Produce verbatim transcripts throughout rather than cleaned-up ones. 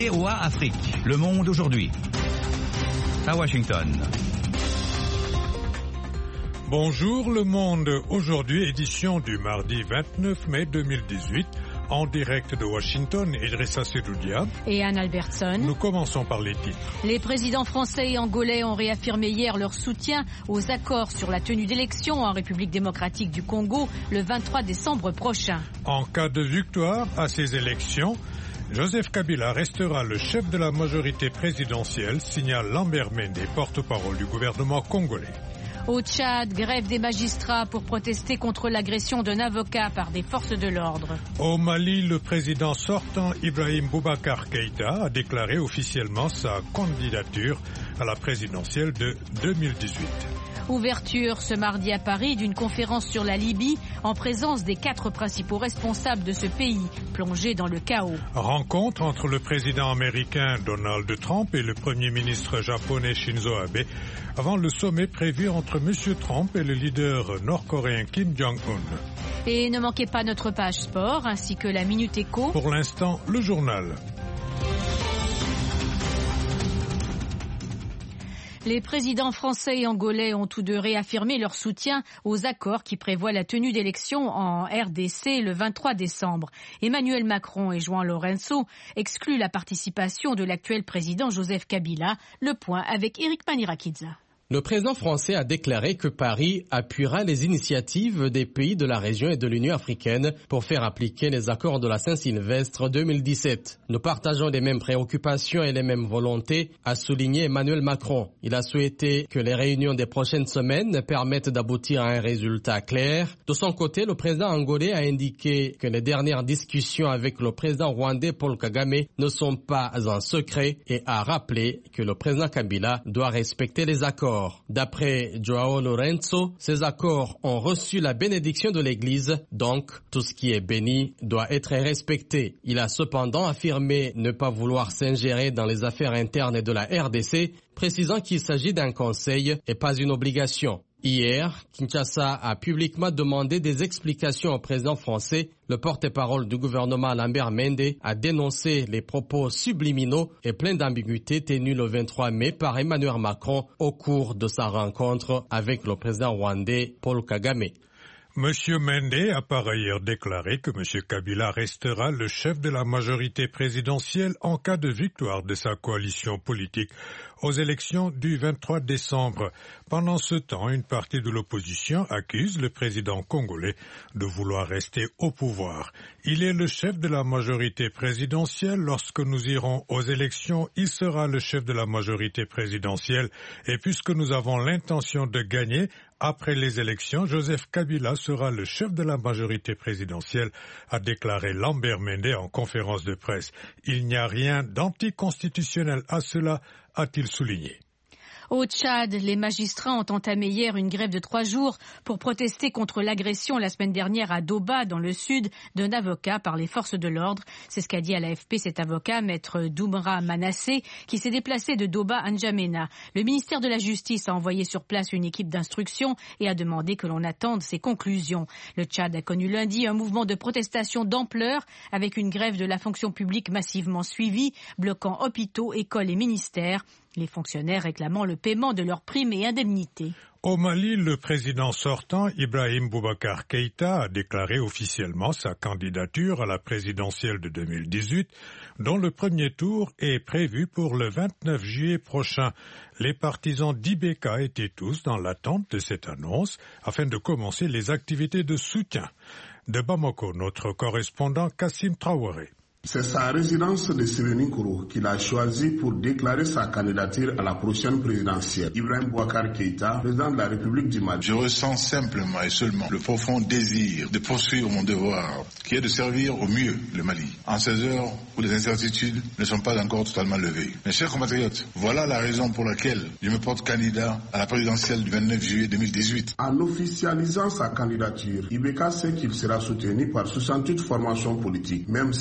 V O A Afrique, Le Monde aujourd'hui. À Washington. Bonjour Le Monde aujourd'hui, édition du mardi vingt-neuf mai deux mille dix-huit. En direct de Washington, Idrissa Sedoudia et Anne Albertson. Nous commençons par les titres. Les présidents français et angolais ont réaffirmé hier leur soutien aux accords sur la tenue d'élections en République démocratique du Congo le vingt-trois décembre prochain. En cas de victoire à ces élections, Joseph Kabila restera le chef de la majorité présidentielle, signale Lambert Mende, porte-parole du gouvernement congolais. Au Tchad, grève des magistrats pour protester contre l'agression d'un avocat par des forces de l'ordre. Au Mali, le président sortant Ibrahim Boubacar Keïta a déclaré officiellement sa candidature à la présidentielle de deux mille dix-huit. Ouverture ce mardi à Paris d'une conférence sur la Libye en présence des quatre principaux responsables de ce pays plongé dans le chaos. Rencontre entre le président américain Donald Trump et le premier ministre japonais Shinzo Abe avant le sommet prévu entre M. Trump et le leader nord-coréen Kim Jong-un. Et ne manquez pas notre page sport ainsi que la Minute Éco. Pour l'instant, le journal. Les présidents français et angolais ont tous deux réaffirmé leur soutien aux accords qui prévoient la tenue d'élections en R D C le vingt-trois décembre. Emmanuel Macron et João Lourenço excluent la participation de l'actuel président Joseph Kabila. Le point avec Eric Manirakidza. Le président français a déclaré que Paris appuiera les initiatives des pays de la région et de l'Union africaine pour faire appliquer les accords de la Saint-Sylvestre deux mille dix-sept. Nous partageons les mêmes préoccupations et les mêmes volontés, a souligné Emmanuel Macron. Il a souhaité que les réunions des prochaines semaines permettent d'aboutir à un résultat clair. De son côté, le président angolais a indiqué que les dernières discussions avec le président rwandais Paul Kagame ne sont pas un secret et a rappelé que le président Kabila doit respecter les accords. D'après João Lourenço, ces accords ont reçu la bénédiction de l'Église, donc tout ce qui est béni doit être respecté. Il a cependant affirmé ne pas vouloir s'ingérer dans les affaires internes de la R D C, précisant qu'il s'agit d'un conseil et pas une obligation. Hier, Kinshasa a publiquement demandé des explications au président français. Le porte-parole du gouvernement Lambert Mende a dénoncé les propos subliminaux et pleins d'ambiguïté tenus le vingt-trois mai par Emmanuel Macron au cours de sa rencontre avec le président rwandais Paul Kagame. Monsieur Mende a par ailleurs déclaré que M. Kabila restera le chef de la majorité présidentielle en cas de victoire de sa coalition politique aux élections du vingt-trois décembre. Pendant ce temps, une partie de l'opposition accuse le président congolais de vouloir rester au pouvoir. Il est le chef de la majorité présidentielle. Lorsque nous irons aux élections, il sera le chef de la majorité présidentielle. Et puisque nous avons l'intention de gagner, après les élections, Joseph Kabila sera le chef de la majorité présidentielle, a déclaré Lambert Mende en conférence de presse. Il n'y a rien d'anticonstitutionnel à cela, a-t-il souligné. Au Tchad, les magistrats ont entamé hier une grève de trois jours pour protester contre l'agression la semaine dernière à Doba, dans le sud, d'un avocat par les forces de l'ordre. C'est ce qu'a dit à l'A F P cet avocat, maître Doumra Manassé, qui s'est déplacé de Doba à N'Djamena. Le ministère de la Justice a envoyé sur place une équipe d'instruction et a demandé que l'on attende ses conclusions. Le Tchad a connu lundi un mouvement de protestation d'ampleur avec une grève de la fonction publique massivement suivie, bloquant hôpitaux, écoles et ministères. Les fonctionnaires réclamant le paiement de leurs primes et indemnités. Au Mali, le président sortant, Ibrahim Boubacar Keïta, a déclaré officiellement sa candidature à la présidentielle de deux mille dix-huit, dont le premier tour est prévu pour le vingt-neuf juillet prochain. Les partisans d'I B K étaient tous dans l'attente de cette annonce afin de commencer les activités de soutien. De Bamako, notre correspondant Kassim Traoré. C'est sa résidence de Sérénikourou qu'il a choisi pour déclarer sa candidature à la prochaine présidentielle. Ibrahim Boubacar Keïta, président de la République du Mali. Je ressens simplement et seulement le profond désir de poursuivre mon devoir, qui est de servir au mieux le Mali, en ces heures où les incertitudes ne sont pas encore totalement levées. Mes chers compatriotes, voilà la raison pour laquelle je me porte candidat à la présidentielle du vingt-neuf juillet deux mille dix-huit. En officialisant sa candidature, I B K sait qu'il sera soutenu par soixante-huit formations politiques, même si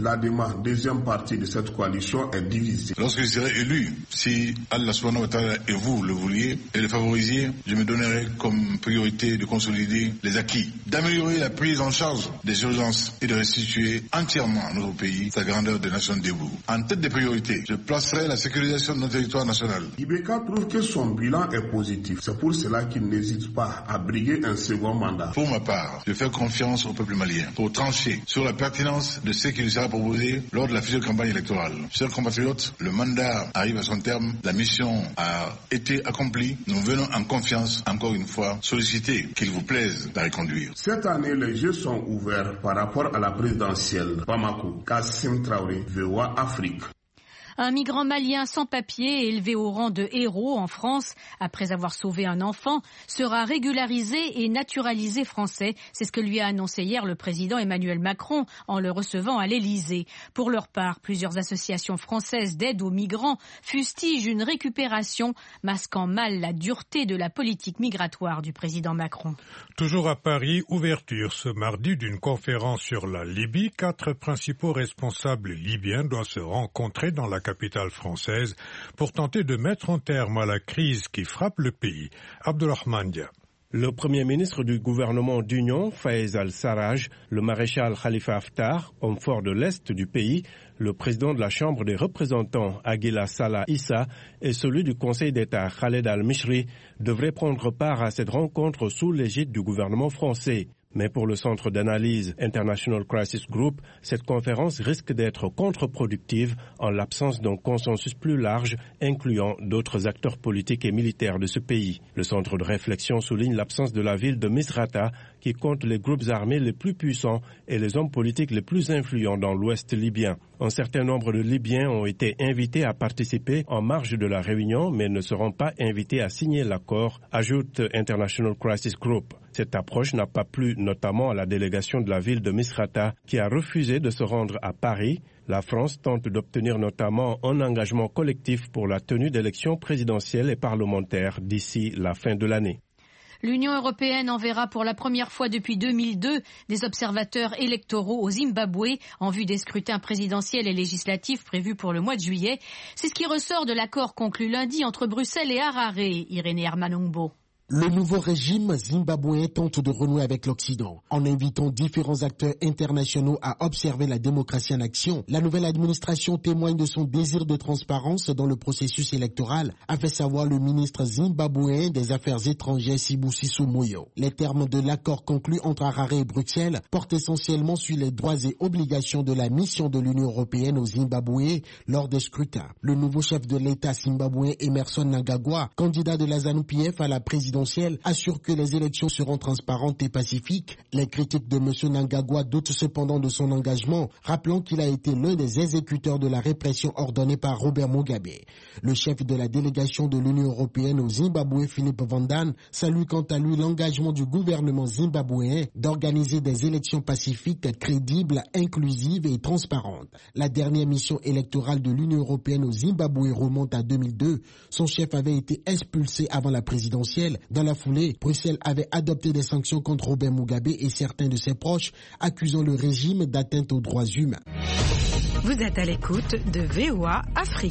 La démarche, deuxième partie de cette coalition est divisée. Lorsque je serai élu, si Allah subhanahu wa ta'ala et vous le vouliez et le favorisiez, je me donnerai comme priorité de consolider les acquis, d'améliorer la prise en charge des urgences et de restituer entièrement à notre pays sa grandeur de nation debout. En tête des priorités, je placerai la sécurisation de notre territoire national. Ibeka trouve que son bilan est positif. C'est pour cela qu'il n'hésite pas à briguer un second mandat. Pour ma part, je fais confiance au peuple malien pour trancher sur la pertinence de ce qui lui sera proposé lors de la future campagne électorale. Chers compatriotes, le mandat arrive à son terme, la mission a été accomplie. Nous venons en confiance, encore une fois, solliciter qu'il vous plaise de la reconduire. Cette année, les jeux sont ouverts par rapport à la présidentielle. Bamako, Kassim Traoré, V O A Afrique. Un migrant malien sans papier, élevé au rang de héros en France, après avoir sauvé un enfant, sera régularisé et naturalisé français. C'est ce que lui a annoncé hier le président Emmanuel Macron en le recevant à l'Élysée. Pour leur part, plusieurs associations françaises d'aide aux migrants fustigent une récupération, masquant mal la dureté de la politique migratoire du président Macron. Toujours à Paris, ouverture ce mardi d'une conférence sur la Libye. Quatre principaux responsables libyens doivent se rencontrer dans la capitale française pour tenter de mettre un terme à la crise qui frappe le pays. Abdulrahman Dia. Le premier ministre du gouvernement d'union, Fayez al-Sarraj, le maréchal Khalifa Haftar, homme fort de l'Est du pays, le président de la Chambre des représentants, Aguila Salah Issa, et celui du Conseil d'État, Khaled al-Mishri, devraient prendre part à cette rencontre sous l'égide du gouvernement français. Mais pour le centre d'analyse International Crisis Group, cette conférence risque d'être contre-productive en l'absence d'un consensus plus large incluant d'autres acteurs politiques et militaires de ce pays. Le centre de réflexion souligne l'absence de la ville de Misrata qui compte les groupes armés les plus puissants et les hommes politiques les plus influents dans l'ouest libyen. Un certain nombre de Libyens ont été invités à participer en marge de la réunion mais ne seront pas invités à signer l'accord, ajoute International Crisis Group. Cette approche n'a pas plu notamment à la délégation de la ville de Misrata qui a refusé de se rendre à Paris. La France tente d'obtenir notamment un engagement collectif pour la tenue d'élections présidentielles et parlementaires d'ici la fin de l'année. L'Union européenne enverra pour la première fois depuis deux mille deux des observateurs électoraux au Zimbabwe en vue des scrutins présidentiels et législatifs prévus pour le mois de juillet. C'est ce qui ressort de l'accord conclu lundi entre Bruxelles et Harare, Irénée Hermanungbo. Le nouveau régime zimbabwéen tente de renouer avec l'Occident. En invitant différents acteurs internationaux à observer la démocratie en action, la nouvelle administration témoigne de son désir de transparence dans le processus électoral, a fait savoir le ministre zimbabwéen des Affaires étrangères Sibusiso Moyo. Les termes de l'accord conclu entre Harare et Bruxelles portent essentiellement sur les droits et obligations de la mission de l'Union européenne au Zimbabwe lors des scrutins. Le nouveau chef de l'État zimbabwéen Emmerson Mnangagwa, candidat de la ZANU-P F à la présidence, assure que les élections seront transparentes et pacifiques. Les critiques de M. Mnangagwa doutent cependant de son engagement, rappelant qu'il a été l'un des exécuteurs de la répression ordonnée par Robert Mugabe. Le chef de la délégation de l'Union européenne au Zimbabwe, Philippe Van Dan, salue quant à lui l'engagement du gouvernement zimbabwéen d'organiser des élections pacifiques, crédibles, inclusives et transparentes. La dernière mission électorale de l'Union européenne au Zimbabwe remonte à deux mille deux. Son chef avait été expulsé avant la présidentielle. Dans la foulée, Bruxelles avait adopté des sanctions contre Robert Mugabe et certains de ses proches, accusant le régime d'atteinte aux droits humains. Vous êtes à l'écoute de V O A Afrique.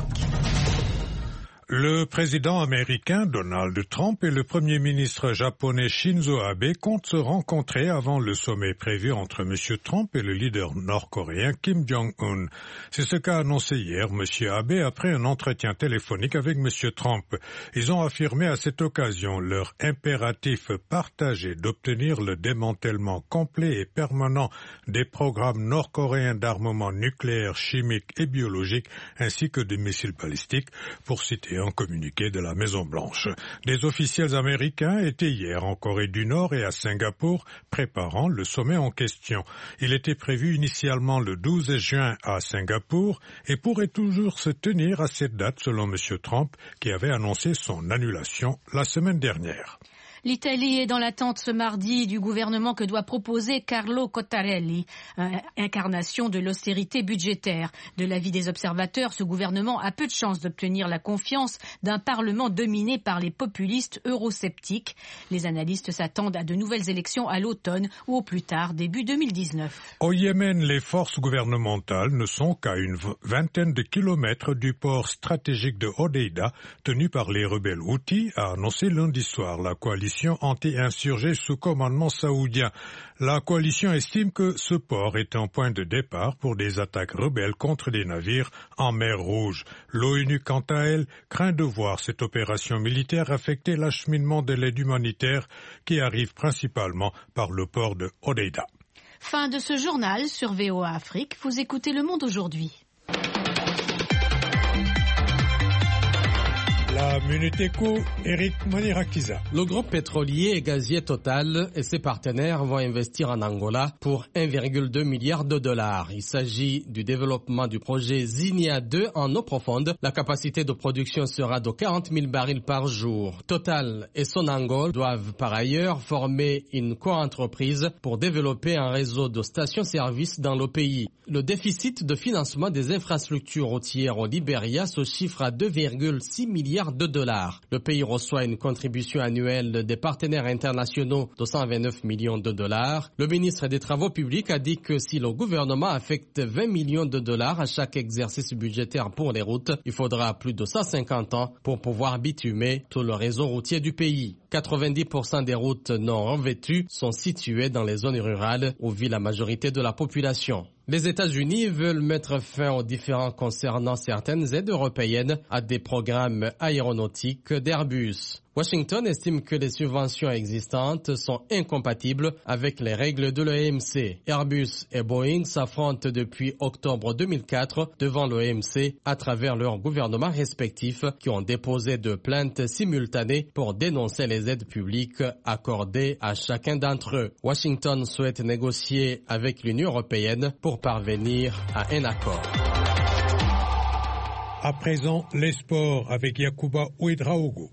Le président américain Donald Trump et le premier ministre japonais Shinzo Abe comptent se rencontrer avant le sommet prévu entre M. Trump et le leader nord-coréen Kim Jong-un. C'est ce qu'a annoncé hier M. Abe après un entretien téléphonique avec M. Trump. Ils ont affirmé à cette occasion leur impératif partagé d'obtenir le démantèlement complet et permanent des programmes nord-coréens d'armement nucléaire, chimique et biologique ainsi que des missiles balistiques, pour citer un communiqué de la Maison-Blanche. Des officiels américains étaient hier en Corée du Nord et à Singapour préparant le sommet en question. Il était prévu initialement le douze juin à Singapour et pourrait toujours se tenir à cette date selon M. Trump qui avait annoncé son annulation la semaine dernière. L'Italie est dans l'attente ce mardi du gouvernement que doit proposer Carlo Cottarelli, incarnation de l'austérité budgétaire. De l'avis des observateurs, ce gouvernement a peu de chances d'obtenir la confiance d'un Parlement dominé par les populistes eurosceptiques. Les analystes s'attendent à de nouvelles élections à l'automne ou au plus tard début deux mille dix-neuf. Au Yémen, les forces gouvernementales ne sont qu'à une vingtaine de kilomètres du port stratégique de Hodeïda, tenu par les rebelles Houthis, a annoncé lundi soir la coalition anti-insurgée sous commandement saoudien. La coalition estime que ce port est un point de départ pour des attaques rebelles contre des navires en mer Rouge. L'ONU, quant à elle, craint de voir cette opération militaire affecter l'acheminement de l'aide humanitaire qui arrive principalement par le port de Hodeïda. Fin de ce journal sur V O A Afrique. Vous écoutez Le Monde aujourd'hui. La Minute Éco, Eric Manirakiza. Le groupe pétrolier et gazier Total et ses partenaires vont investir en Angola pour un virgule deux milliard de dollars. Il s'agit du développement du projet Zinia deux en eau profonde. La capacité de production sera de quarante mille barils par jour. Total et Sonangol doivent par ailleurs former une co-entreprise pour développer un réseau de stations-service dans le pays. Le déficit de financement des infrastructures routières au Libéria se chiffre à deux virgule six milliards de dollars. Le pays reçoit une contribution annuelle des partenaires internationaux de cent vingt-neuf millions de dollars. Le ministre des Travaux publics a dit que si le gouvernement affecte vingt millions de dollars à chaque exercice budgétaire pour les routes, il faudra plus de cent cinquante ans pour pouvoir bitumer tout le réseau routier du pays. quatre-vingt-dix pour cent des routes non revêtues sont situées dans les zones rurales où vit la majorité de la population. Les États-Unis veulent mettre fin aux différends concernant certaines aides européennes à des programmes aéronautiques d'Airbus. Washington estime que les subventions existantes sont incompatibles avec les règles de l'O M C. Airbus et Boeing s'affrontent depuis octobre deux mille quatre devant l'O M C à travers leurs gouvernements respectifs qui ont déposé deux plaintes simultanées pour dénoncer les aides publiques accordées à chacun d'entre eux. Washington souhaite négocier avec l'Union européenne pour parvenir à un accord. À présent, les sports avec Yacouba Ouedraogo.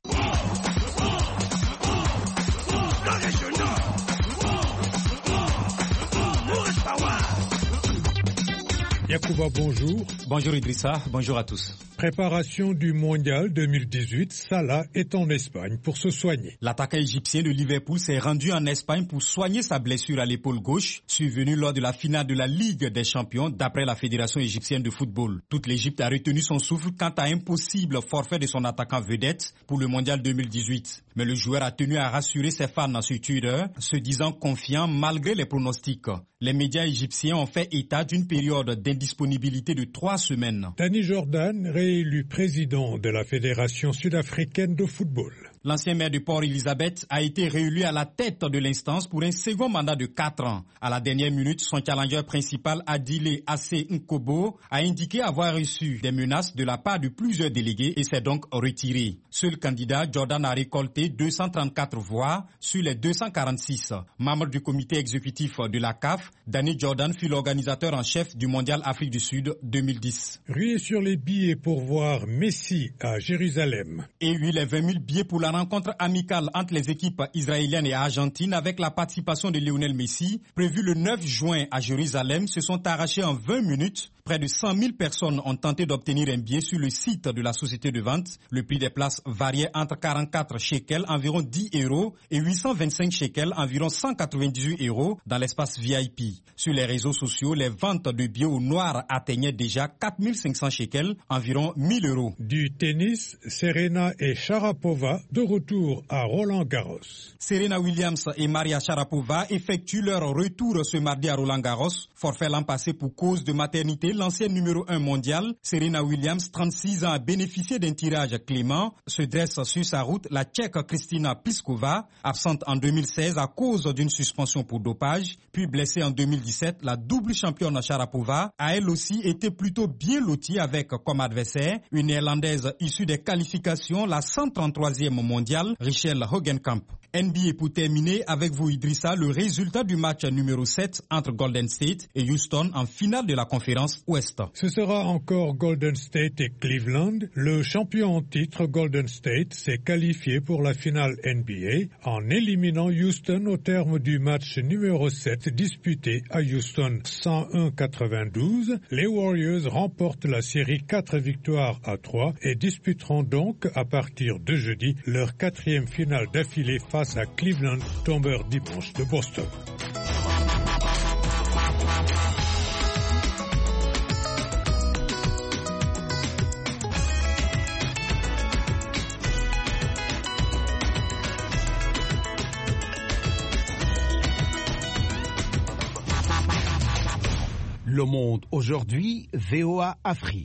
Yacouba, bonjour. Bonjour Idrissa, bonjour à tous. Préparation du mondial deux mille dix-huit, Salah est en Espagne pour se soigner. L'attaquant égyptien de Liverpool s'est rendu en Espagne pour soigner sa blessure à l'épaule gauche, survenue lors de la finale de la Ligue des Champions d'après la Fédération égyptienne de football. Toute l'Égypte a retenu son souffle quant à un possible forfait de son attaquant vedette pour le mondial deux mille dix-huit. Mais le joueur a tenu à rassurer ses fans sur Twitter, se disant confiant malgré les pronostics. Les médias égyptiens ont fait état d'une période d'indisponibilité de trois semaines. Danny Jordan, réélu président de la Fédération sud-africaine de football. L'ancien maire de Port-Elizabeth a été réélu à la tête de l'instance pour un second mandat de quatre ans. À la dernière minute, son challenger principal, Adile Assé Nkobo, a indiqué avoir reçu des menaces de la part de plusieurs délégués et s'est donc retiré. Seul candidat, Jordan a récolté deux cent trente-quatre voix sur les deux cent quarante-six. Membre du comité exécutif de la C A F, Danny Jordan fut l'organisateur en chef du Mondial Afrique du Sud deux mille dix. Ruée sur les billets pour voir Messi à Jérusalem. Et oui, les vingt mille billets pour la rencontre amicale entre les équipes israéliennes et argentines avec la participation de Lionel Messi, prévue le neuf juin à Jérusalem, se sont arrachés en vingt minutes. Près de cent mille personnes ont tenté d'obtenir un billet sur le site de la société de vente. Le prix des places variait entre quarante-quatre shekels, environ dix euros, et huit cent vingt-cinq shekels, environ cent quatre-vingt-dix-huit euros, dans l'espace V I P. Sur les réseaux sociaux, les ventes de billets au noir atteignaient déjà quatre mille cinq cents shekels, environ mille euros. Du tennis, Serena et Sharapova de retour à Roland-Garros. Serena Williams et Maria Sharapova effectuent leur retour ce mardi à Roland-Garros. Forfait l'an passé pour cause de maternité, l'ancienne numéro un mondiale, Serena Williams, trente-six ans, a bénéficié d'un tirage clément. Se dresse sur sa route la Tchèque Kristina Pliskova, absente en deux mille seize à cause d'une suspension pour dopage, puis blessée en deux mille dix-sept. La double championne Sharapova a elle aussi été plutôt bien lotie avec comme adversaire une Néerlandaise issue des qualifications, la cent trente-troisième mondiale, Richelle Hogenkamp. N B A pour terminer avec vous Idrissa, le résultat du match numéro sept entre Golden State et Houston en finale de la conférence Ouest. Ce sera encore Golden State et Cleveland. Le champion en titre Golden State s'est qualifié pour la finale N B A en éliminant Houston au terme du match numéro sept disputé à Houston cent un à quatre-vingt-douze. Les Warriors remportent la série quatre victoires à trois et disputeront donc à partir de jeudi leur quatrième finale d'affilée face à Cleveland, tombeur dimanche de Boston. Le Monde aujourd'hui, V O A Afrique.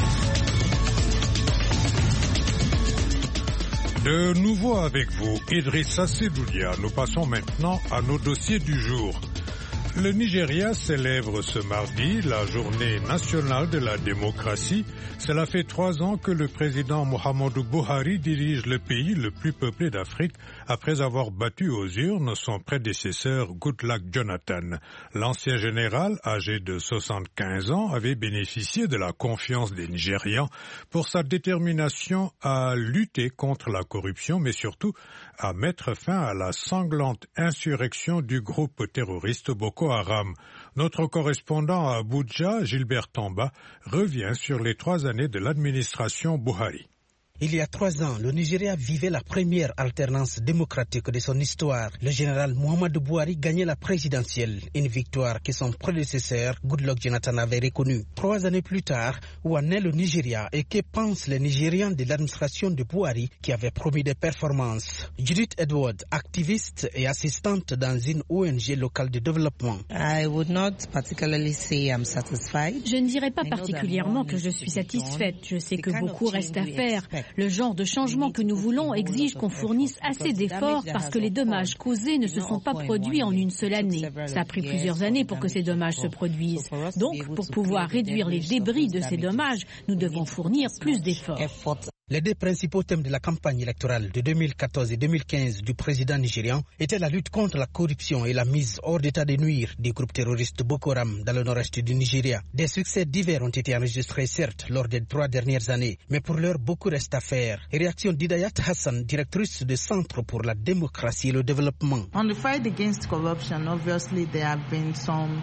De nouveau avec vous, Idrissa Sedoulia. Nous passons maintenant à nos dossiers du jour. Le Nigeria célèbre ce mardi la journée nationale de la démocratie. Cela fait trois ans que le président Muhammadu Buhari dirige le pays le plus peuplé d'Afrique après avoir battu aux urnes son prédécesseur Goodluck Jonathan. L'ancien général, âgé de soixante-quinze ans, avait bénéficié de la confiance des Nigérians pour sa détermination à lutter contre la corruption, mais surtout à mettre fin à la sanglante insurrection du groupe terroriste Boko Haram. Notre correspondant à Abuja, Gilbert Tamba, revient sur les trois années de l'administration Buhari. Il y a trois ans, le Nigeria vivait la première alternance démocratique de son histoire. Le général Muhammadu Buhari gagnait la présidentielle, une victoire que son prédécesseur, Goodluck Jonathan, avait reconnue. Trois années plus tard, où en est le Nigeria et que pensent les Nigérians de l'administration de Buhari qui avait promis des performances? Judith Edward, activiste et assistante dans une O N G locale de développement. I would not particularly say I'm satisfied. Je ne dirais pas particulièrement que je suis satisfaite. Je sais que beaucoup reste à faire. Le genre de changement que nous voulons exige qu'on fournisse assez d'efforts parce que les dommages causés ne se sont pas produits en une seule année. Ça a pris plusieurs années pour que ces dommages se produisent. Donc, pour pouvoir réduire les débris de ces dommages, nous devons fournir plus d'efforts. Les deux principaux thèmes de la campagne électorale de deux mille quatorze et deux mille quinze du président nigérian étaient la lutte contre la corruption et la mise hors d'état de nuire des groupes terroristes Boko Haram dans le nord-est du Nigeria. Des succès divers ont été enregistrés certes lors des trois dernières années, mais pour l'heure beaucoup reste à faire. Réaction d'Hidayat Hassan, directrice du Centre pour la démocratie et le développement. On the fight against corruption, obviously there have been some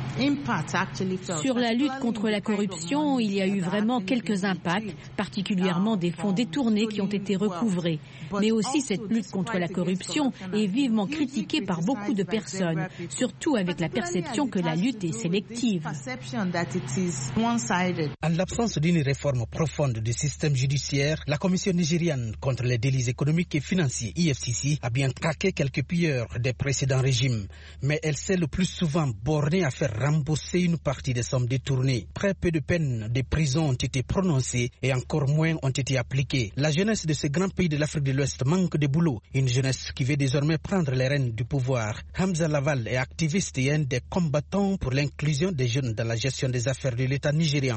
Sur la lutte contre la corruption, il y a eu vraiment quelques impacts, particulièrement des fonds détournés qui ont été recouvrés. Mais aussi cette lutte contre la corruption est vivement critiquée par beaucoup de personnes, surtout avec la perception que la lutte est sélective. En l'absence d'une réforme profonde du système judiciaire, la Commission nigériane contre les délits économiques et financiers, I F C C, a bien traqué quelques pilleurs des précédents régimes. Mais elle s'est le plus souvent bornée à faire rembourser une partie des sommes détournées. Très peu de peines de prison ont été prononcées et encore moins ont été appliquées. La jeunesse de ce grand pays de l'Afrique de l'Ouest manque de boulot. Une jeunesse qui veut désormais prendre les rênes du pouvoir. Hamza Laval est activiste et un des combattants pour l'inclusion des jeunes dans la gestion des affaires de l'État nigérian.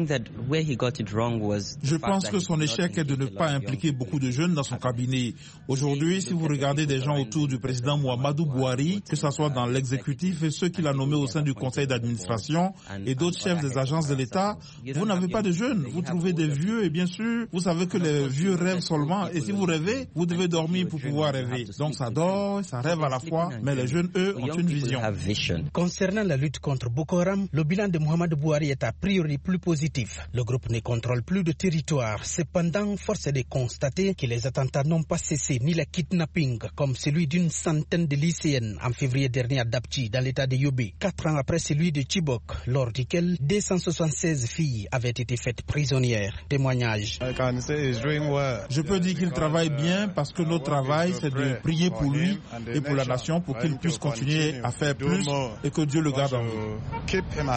Je pense que son échec est de ne pas impliquer beaucoup de jeunes dans son cabinet. Aujourd'hui, si vous regardez des gens autour du président Muhammadu Buhari, que ce soit dans l'exécutif et ceux qu'il a nommés au sein du conseil d'administration et d'autres chefs des agences de l'État, vous n'avez pas de jeunes, vous trouvez des vieux et bien sûr, vous savez que les vieux rêvent seulement et si vous rêvez, vous devez dormir pour pouvoir rêver. Donc ça dort, ça rêve à la fois, mais les jeunes, eux, ont une vision. Concernant la lutte contre Boko Haram, le bilan de Muhammadu Buhari est a priori plus positif. Le groupe ne contrôle plus de territoire. Cependant, force est de constater que les attentats n'ont pas cessé, ni les kidnappings, comme celui d'une centaine de lycéennes en février dernier à Dapchi, dans l'état de Yobe. Quatre ans après celui de Chibok, lors duquel deux cent soixante-seize filles avaient été faites prisonnières. Témoignage. Je peux dire qu'il travaille bien parce que notre travail, c'est de prier pour lui et pour la nation pour qu'il puisse continuer à faire plus et que Dieu le garde en vie.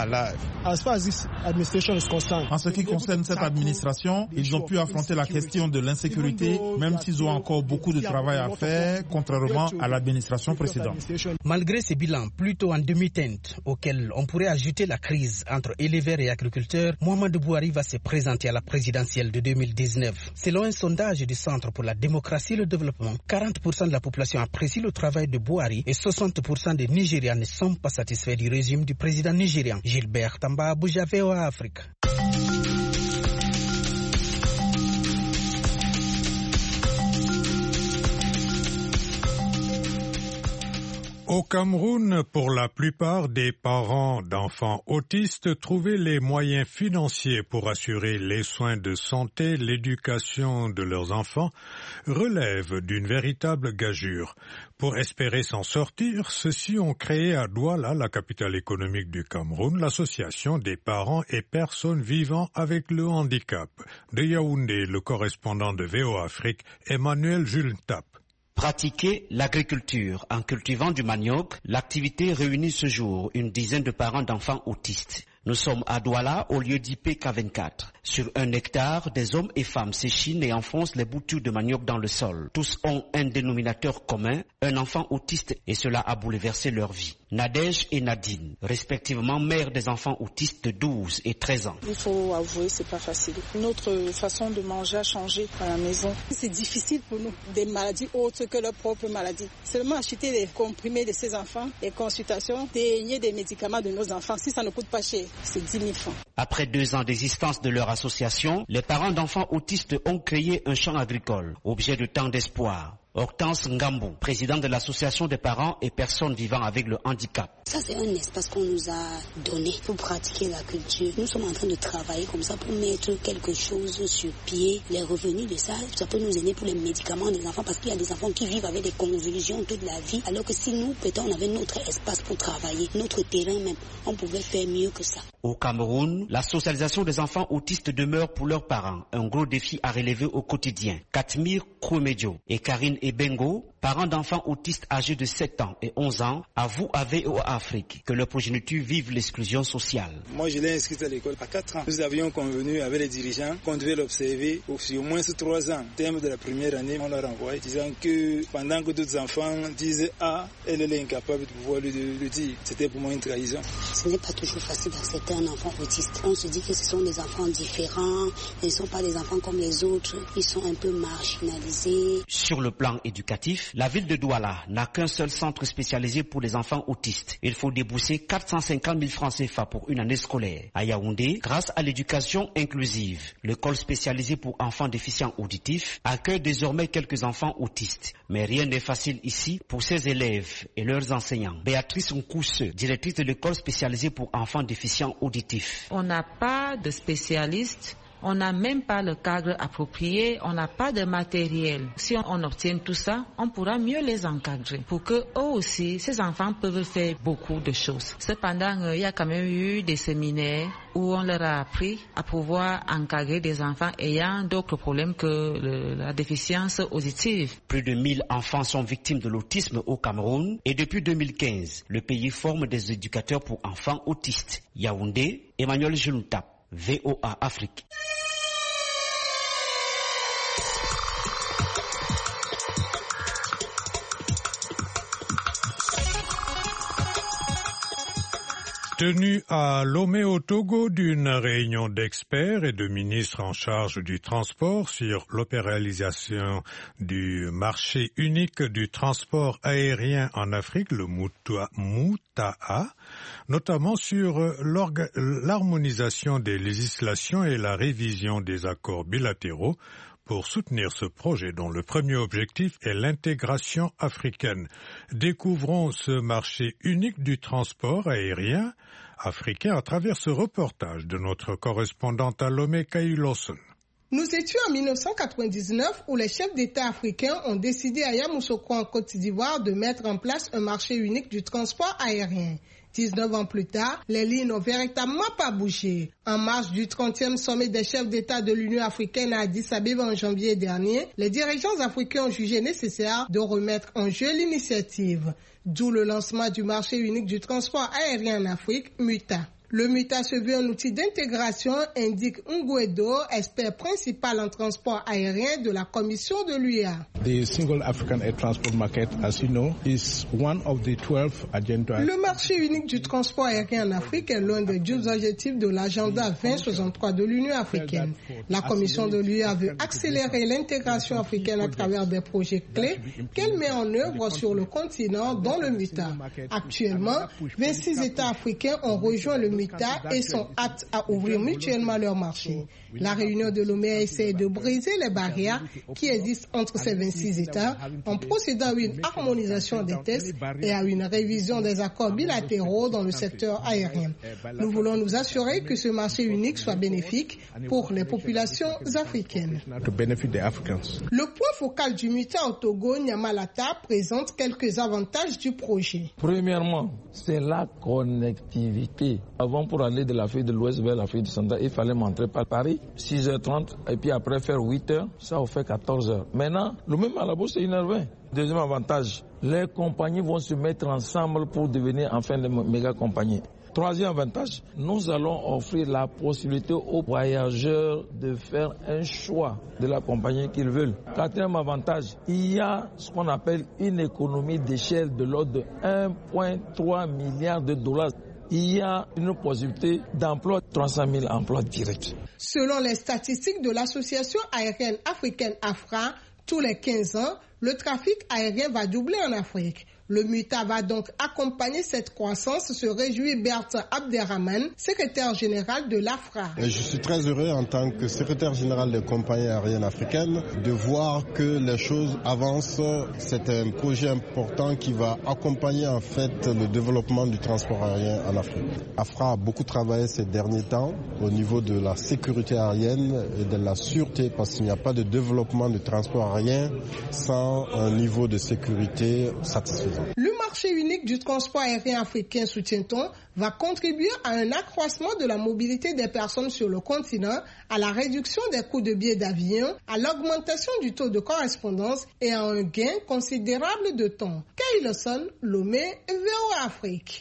En ce qui concerne cette administration, ils ont pu affronter la question de l'insécurité, même s'ils ont encore beaucoup de travail à faire, contrairement à l'administration précédente. Malgré ces bilans plutôt en demi-teinte, aucun auxquelles on pourrait ajouter la crise entre éleveurs et agriculteurs, Mohamed Bouhari va se présenter à la présidentielle de deux mille dix-neuf. Selon un sondage du Centre pour la démocratie et le développement, quarante pour cent de la population apprécie le travail de Bouhari et soixante pour cent des Nigérians ne sont pas satisfaits du régime du président nigérian. Gilbert Tamba, Abuja, V O A Afrique. Au Cameroun, pour la plupart des parents d'enfants autistes, trouver les moyens financiers pour assurer les soins de santé, l'éducation de leurs enfants relève d'une véritable gageure. Pour espérer s'en sortir, ceux-ci ont créé à Douala, la capitale économique du Cameroun, l'association des parents et personnes vivant avec le handicap. De Yaoundé, le correspondant de V O A Afrique, Emmanuel Jultap. Pratiquer l'agriculture en cultivant du manioc, l'activité réunit ce jour une dizaine de parents d'enfants autistes. Nous sommes à Douala, au lieu d'I P K vingt-quatre. Sur un hectare, des hommes et femmes s'échinent et enfoncent les boutures de manioc dans le sol. Tous ont un dénominateur commun, un enfant autiste, et cela a bouleversé leur vie. Nadège et Nadine, respectivement mères des enfants autistes de douze et treize ans. Il faut avouer, c'est pas facile. Notre façon de manger a changé à la maison. C'est difficile pour nous, des maladies autres que leurs propres maladies. Seulement acheter les comprimés de ces enfants, les consultations, payer des médicaments de nos enfants, si ça ne coûte pas cher, c'est dix mille francs. Après deux ans d'existence de leur association, les parents d'enfants autistes ont créé un champ agricole, objet de tant d'espoir. Hortense Ngambou, président de l'association des parents et personnes vivant avec le handicap. Ça, c'est un espace qu'on nous a donné pour pratiquer la culture. Nous sommes en train de travailler comme ça pour mettre quelque chose sur pied. Les revenus de ça, ça peut nous aider pour les médicaments des enfants parce qu'il y a des enfants qui vivent avec des convulsions toute la vie. Alors que si nous, peut-être, on avait notre espace pour travailler, notre terrain même, on pouvait faire mieux que ça. Au Cameroun, la socialisation des enfants autistes demeure pour leurs parents un gros défi à relever au quotidien. Katmir Koumedio et Karine Ebengo, parents d'enfants autistes âgés de sept ans et onze ans, avouent à V O A Afrique que leur progéniture vive l'exclusion sociale. Moi, je l'ai inscrit à l'école à quatre ans. Nous avions convenu avec les dirigeants qu'on devait l'observer au moins sur trois ans. Au terme de la première année, on leur envoie disant que pendant que d'autres enfants disent « Ah, elle, elle est incapable de pouvoir le, le dire ». C'était pour moi une trahison. Ce n'est pas toujours facile d'accepter un enfant autiste. On se dit que ce sont des enfants différents, ils ne sont pas des enfants comme les autres, ils sont un peu marginalisés. Sur le plan éducatif, la ville de Douala n'a qu'un seul centre spécialisé pour les enfants autistes. Il faut débourser quatre cent cinquante mille francs C F A pour une année scolaire. À Yaoundé, grâce à l'éducation inclusive, l'école spécialisée pour enfants déficients auditifs accueille désormais quelques enfants autistes. Mais rien n'est facile ici pour ces élèves et leurs enseignants. Béatrice Nkousse, directrice de l'école spécialisée pour enfants déficients auditifs. On n'a pas de spécialistes. On n'a même pas le cadre approprié, on n'a pas de matériel. Si on obtient tout ça, on pourra mieux les encadrer pour que eux aussi, ces enfants peuvent faire beaucoup de choses. Cependant, il y a quand même eu des séminaires où on leur a appris à pouvoir encadrer des enfants ayant d'autres problèmes que le, la déficience auditive. Plus de mille enfants sont victimes de l'autisme au Cameroun et depuis deux mille quinze, le pays forme des éducateurs pour enfants autistes. Yaoundé, Emmanuel Genoutap, V O A Afrique. Tenu à Lomé au Togo d'une réunion d'experts et de ministres en charge du transport sur l'opéralisation du marché unique du transport aérien en Afrique, le Moutaa, notamment sur l'harmonisation des législations et la révision des accords bilatéraux pour soutenir ce projet dont le premier objectif est l'intégration africaine. Découvrons ce marché unique du transport aérien africain à travers ce reportage de notre correspondante à Lomé, Kay Lawson. Nous étions en mille neuf cent quatre-vingt-dix-neuf où les chefs d'État africains ont décidé à Yamoussoukro en Côte d'Ivoire de mettre en place un marché unique du transport aérien. dix-neuf ans plus tard, les lignes n'ont véritablement pas bougé. En marge du trentième sommet des chefs d'État de l'Union africaine à Addis Abeba en janvier dernier, les dirigeants africains ont jugé nécessaire de remettre en jeu l'initiative. D'où le lancement du marché unique du transport aérien en Afrique, Moutaa. Le MUTA se veut un outil d'intégration, indique Nguedo, expert principal en transport aérien de la commission de l'U E A. The Single African Air Transport Market, as you know, is one of the twelve agendas. Le marché unique du transport aérien en Afrique est l'un des douze objectifs de l'agenda vingt soixante-trois de l'Union africaine. La commission de l'U E A veut accélérer l'intégration africaine à travers des projets clés qu'elle met en œuvre sur le continent, dont le MUTA. Actuellement, vingt-six États africains ont rejoint le MUTA et sont aptes à ouvrir mutuellement leur marché. La réunion de l'O M E A essaie de briser les barrières qui existent entre ces vingt-six États en procédant à une harmonisation des tests et à une révision des accords bilatéraux dans le secteur aérien. Nous voulons nous assurer que ce marché unique soit bénéfique pour les populations africaines. Le point focal du MUTA au Togo, Nyamalata, présente quelques avantages du projet. Premièrement, c'est la connectivité. Avant, pour aller de l'Afrique de l'Ouest vers l'Afrique du Central, il fallait montrer par Paris, six heures trente, et puis après faire huit heures, ça on fait quatorze heures. Maintenant, le même Malabo, c'est une heure vingt. Deuxième avantage, les compagnies vont se mettre ensemble pour devenir enfin des méga compagnies. Troisième avantage, nous allons offrir la possibilité aux voyageurs de faire un choix de la compagnie qu'ils veulent. Quatrième avantage, il y a ce qu'on appelle une économie d'échelle de l'ordre de un virgule trois milliard de dollars. Il y a une possibilité d'emploi, trois cent mille emplois directs. Selon les statistiques de l'Association aérienne africaine AFRA, tous les quinze ans, le trafic aérien va doubler en Afrique. Le MUTA va donc accompagner cette croissance, se réjouit Bertrand Abderrahman, secrétaire général de l'AFRA. Je suis très heureux en tant que secrétaire général des compagnies aériennes africaines de voir que les choses avancent. C'est un projet important qui va accompagner en fait le développement du transport aérien en Afrique. AFRA a beaucoup travaillé ces derniers temps au niveau de la sécurité aérienne et de la sûreté parce qu'il n'y a pas de développement du transport aérien sans un niveau de sécurité satisfaisant. Le marché unique du transport aérien africain, soutient-on, va contribuer à un accroissement de la mobilité des personnes sur le continent, à la réduction des coûts de billets d'avion, à l'augmentation du taux de correspondance et à un gain considérable de temps. Kay Lawson, Lomé, V O A Afrique.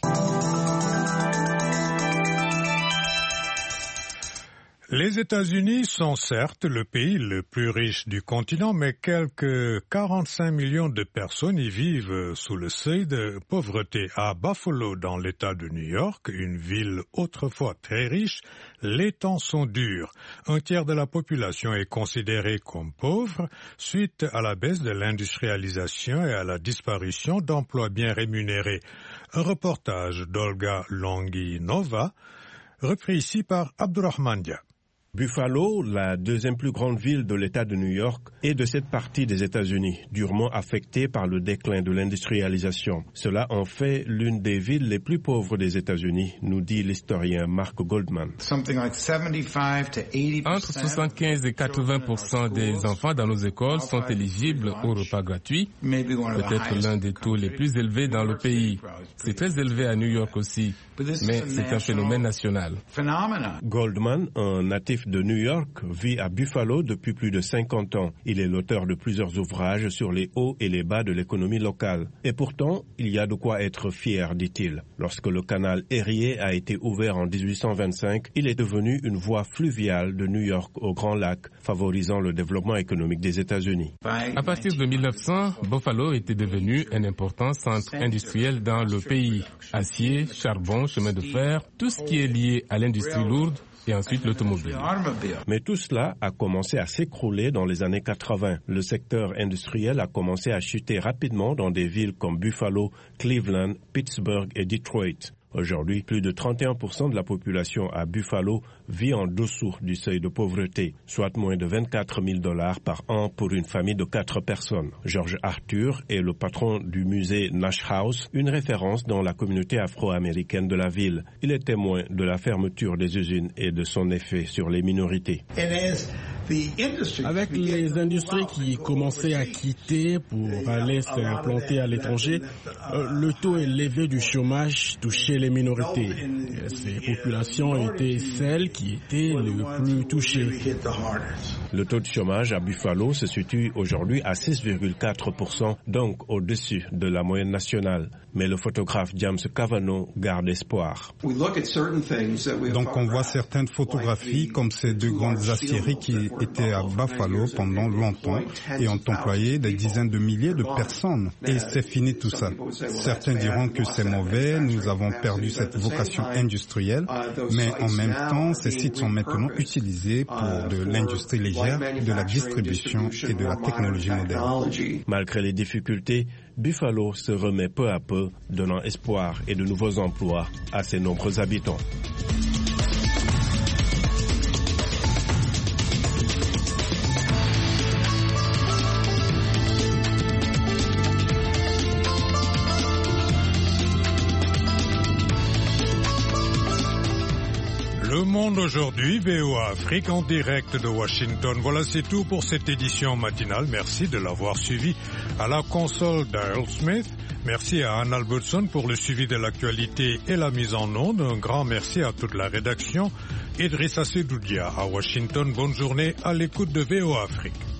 Les États-Unis sont certes le pays le plus riche du continent, mais quelques quarante-cinq millions de personnes y vivent sous le seuil de pauvreté. À Buffalo, dans l'État de New York, une ville autrefois très riche, les temps sont durs. Un tiers de la population est considérée comme pauvre suite à la baisse de l'industrialisation et à la disparition d'emplois bien rémunérés. Un reportage d'Olga Longinova, repris ici par Abdurrahman Dia. Buffalo, la deuxième plus grande ville de l'État de New York, est de cette partie des États-Unis, durement affectée par le déclin de l'industrialisation. Cela en fait l'une des villes les plus pauvres des États-Unis, nous dit l'historien Mark Goldman. Entre soixante-quinze et quatre-vingts pour cent des enfants dans nos écoles sont éligibles au repas gratuit, peut-être l'un des taux les plus élevés dans le pays. C'est très élevé à New York aussi, mais c'est un phénomène national. Goldman, un natif de New York, vit à Buffalo depuis plus de cinquante ans. Il est l'auteur de plusieurs ouvrages sur les hauts et les bas de l'économie locale. Et pourtant, il y a de quoi être fier, dit-il. Lorsque le canal Erie a été ouvert en dix-huit cent vingt-cinq, il est devenu une voie fluviale de New York au Grand Lac, favorisant le développement économique des États-Unis. À partir de mille neuf cents, Buffalo était devenu un important centre industriel dans le pays. Acier, charbon, chemin de fer, tout ce qui est lié à l'industrie lourde, et ensuite l'automobile. Mais tout cela a commencé à s'écrouler dans les années quatre-vingts. Le secteur industriel a commencé à chuter rapidement dans des villes comme Buffalo, Cleveland, Pittsburgh et Detroit. Aujourd'hui, plus de trente et un pour cent de la population à Buffalo vit en dessous du seuil de pauvreté, soit moins de vingt-quatre mille dollars par an pour une famille de quatre personnes. George Arthur est le patron du musée Nash House, une référence dans la communauté afro-américaine de la ville. Il est témoin de la fermeture des usines et de son effet sur les minorités. Avec les industries qui commençaient à quitter pour aller s'implanter à l'étranger, le taux élevé du chômage touchait les minorités. Ces populations étaient celles qui étaient les plus touchées. Le taux de chômage à Buffalo se situe aujourd'hui à six virgule quatre pour cent, donc au-dessus de la moyenne nationale. Mais le photographe James Cavanaugh garde espoir. Donc on voit certaines photographies comme ces deux grandes aciéries qui étaient à Buffalo pendant longtemps et ont employé des dizaines de milliers de personnes. Et c'est fini tout ça. Certains diront que c'est mauvais, nous avons perdu cette vocation industrielle, mais en même temps, ces sites sont maintenant utilisés pour de l'industrie légère, de la distribution et de la technologie moderne. Malgré les difficultés, Buffalo se remet peu à peu, donnant espoir et de nouveaux emplois à ses nombreux habitants. Le Monde aujourd'hui, V O A Afrique en direct de Washington. Voilà, c'est tout pour cette édition matinale. Merci de l'avoir suivi. À la console d'Earl Smith, merci à Anne Albertson pour le suivi de l'actualité et la mise en onde. Un grand merci à toute la rédaction. Idrissa Sedoudia à Washington. Bonne journée à l'écoute de V O A Afrique.